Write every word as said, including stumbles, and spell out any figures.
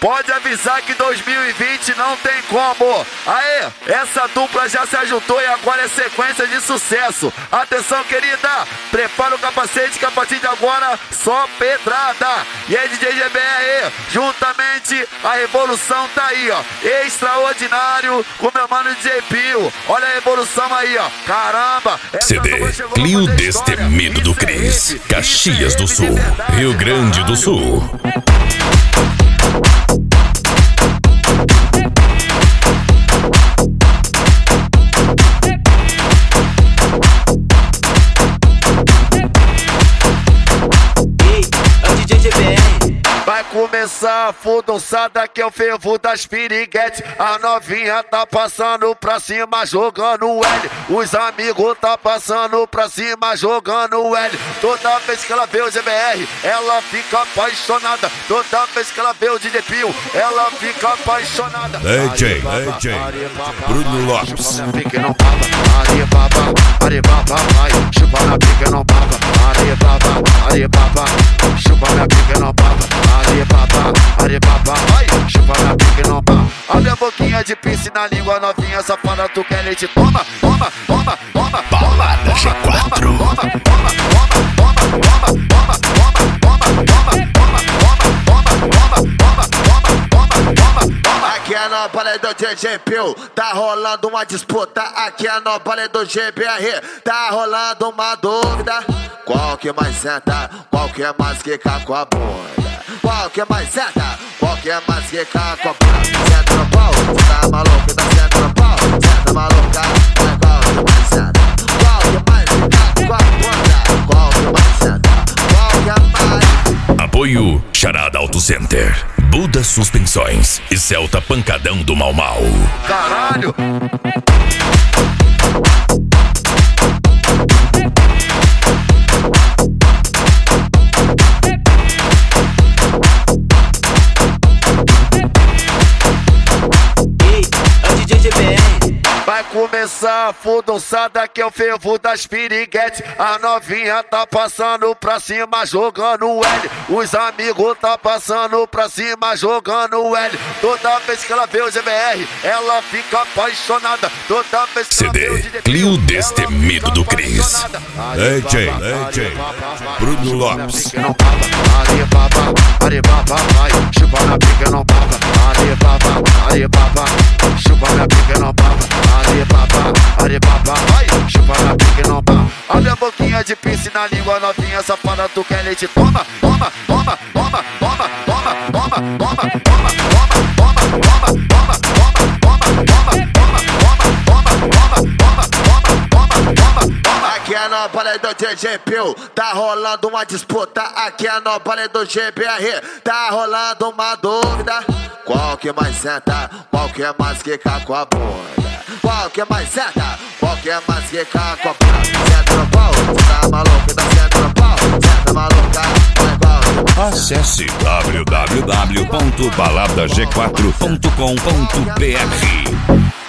pode avisar que dois mil e vinte não tem como. Aê, essa dupla já se ajuntou e agora é sequência de sucesso. Atenção, querida, prepara o capacete que a partir de agora só pedrada. E aí, D J G B R, juntamente a revolução tá aí, ó. Extraordinário com meu mano D J Pio. Olha a revolução aí, ó. Caramba. C D Clio Destemido do Cris, Caxias do Sul, Rio Grande do Sul. Vai começar a fudunçada que é o fervo das piriguetes. A novinha tá passando pra cima jogando L. Os amigos tá passando pra cima jogando L. Toda vez que ela vê o G B R, ela fica apaixonada. Toda vez que ela vê o D J Pio, ela fica apaixonada. D J, D J Bruno Lopes. Aribaba, Aribaba, vai, chupa na pica não baba. Aribaba, Aribaba, chupa na pica não baba. Aribaba, Aribaba, vai, chupa na pica não baba. Abre a boquinha de pince na língua novinha, safada, tu quer leite? Toma, toma, toma, toma. Balada G quatro. Toma, toma, toma, toma, toma, toma, toma, toma, toma, toma, toma, toma. Aqui é no balé do D J Pio, tá rolando uma disputa. Aqui é no balé do G B R, tá rolando uma dúvida. Qual que mais senta, qual que é mais quica com a bunda? Qual que é mais senta, qual que é mais quica com a bunda? Senta no pau, cê tá maluco, tá senta no pau, senta maluca. Mas qual que mais senta, qual que mais quica com a bunda? Qual que mais senta, qual que mais... Apoio Charada Auto Center, Buda Suspensões e Celta Pancadão do Mau Mau. Caralho! Vai começar a fudunçada que é o fervo das piriguetes. A novinha tá passando pra cima jogando L. Os amigos tá passando pra cima jogando L. Toda vez que ela vê o G B R, ela fica apaixonada. Toda vez que C ela vê o D D J Clio Destemido do Cris. D J, D J Bruno Lopes. Aribaba, Aribaba, vai, chupa na pica não baba. Aribaba, Aribaba, chupa na pica não baba. Aribaba, Aribaba, vai, chupa na pica não baba. Abre a boquinha de pince na língua novinha, safada, tu quer leite? Toma, toma, toma, toma, toma, toma, toma, toma, toma, toma, toma, toma, toma, toma, Aqui é no balé do D J Pio, tá rolando uma disputa. Aqui é no balé do G B R, tá rolando uma dúvida. Qual que mais senta, qual que é mais quica com a bunda? Qual que mais senta, qual que é mais quica com a bunda? Senta no pau, cê tá maluco, tá senta no pau, senta maluca. Mas qual que mais senta? Acesse w w w ponto balada g quatro ponto com ponto b r.